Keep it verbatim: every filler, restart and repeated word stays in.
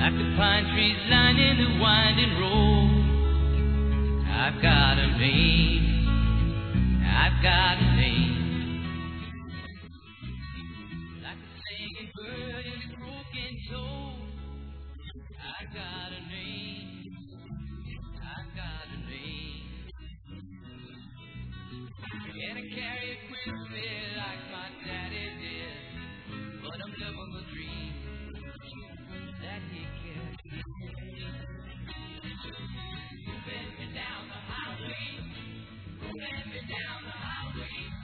like the pine trees lining the winding road. I've got a name, I've got a name, like a singing bird in a broken toe. I've got a name, I've got a name, and I carry it with me like my daddy did, but I'm living the dream that he cared. You led me down the highway, you led me down the highway.